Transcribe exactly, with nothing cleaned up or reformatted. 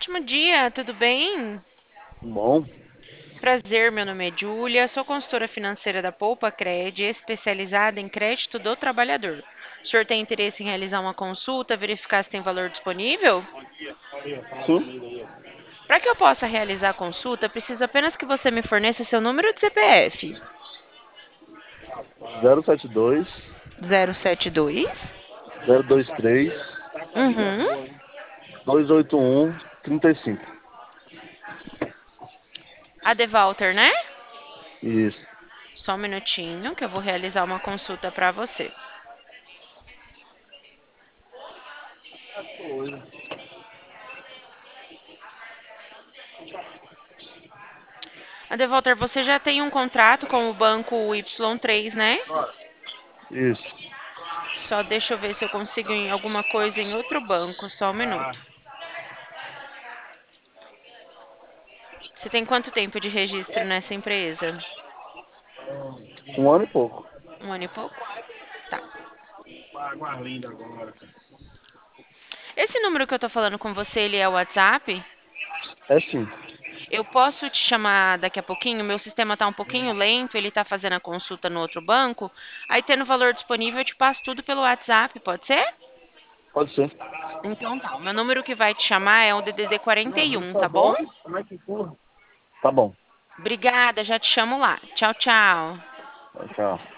ótimo dia, tudo bem? Bom, Prazer, meu nome é Júlia, sou consultora financeira da Poupa Cred, especializada em crédito do trabalhador. O senhor tem interesse em realizar uma consulta, verificar se tem valor disponível? sim. Para que eu possa realizar a consulta, preciso apenas que você me forneça seu número de C P F. zero sete dois, zero sete dois. zero dois três, Uhum. dois oito um, trinta e cinco. Walter, né? Isso. Só um minutinho que eu vou realizar uma consulta para você. Walter, você já tem um contrato com o banco Y três, né? Isso. Só deixa eu ver se eu consigo em alguma coisa em outro banco, só um minuto. Você tem quanto tempo de registro nessa empresa? Um ano e pouco. Um ano e pouco? Tá. Esse número que eu tô falando com você, ele é o WhatsApp? É sim. Eu posso te chamar daqui a pouquinho? Meu sistema tá um pouquinho lento, ele tá fazendo a consulta no outro banco. Aí, tendo valor disponível, eu te passo tudo pelo WhatsApp, pode ser? Pode ser. Então tá. O meu número que vai te chamar é o D D D quarenta e um, tá bom? Tá bom. Obrigada, já te chamo lá. Tchau, tchau. Tchau.